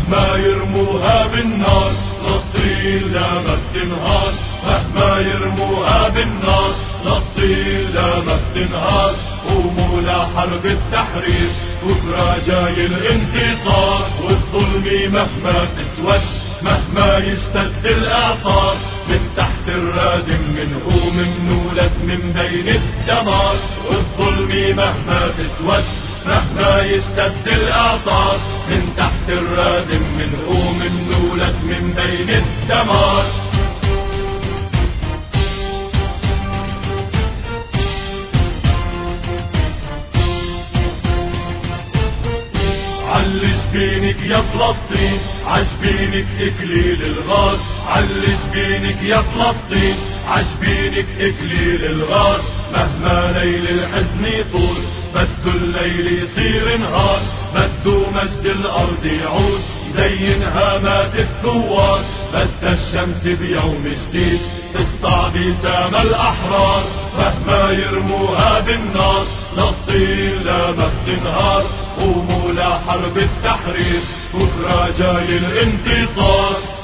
مهما يرموها بالنار فلسطين لا ما بتنهار. مهما يرموها بالنار فلسطين لا ما بتنهار. قوموا لحرب التحرير بكرة جاي الانتصار. والظلم مهما تسود مهما يشتد الإعصار من تحت الرادم منقوم منولد من بين الدمار. والظلم مهما تسود مهما يشتد الإعصار من تحت الرادم منقوم منولد من بين الدمار. علي جبينك يا فلسطين عجبينك إكليل الغاز. علي جبينك يا فلسطين عجبينك إكليل الغاز. مهما ليل الحزن يطول بدو الليل يصير نهار. بدو مجد الأرض يعود زي هامات الثوار. بدها الشمس بيوم جديد تسطع بسام الأحرار. مهما يرموها بالنار فلسطين لا ما بتنهار. قوموا لحرب التحرير بكرة جاي الانتصار.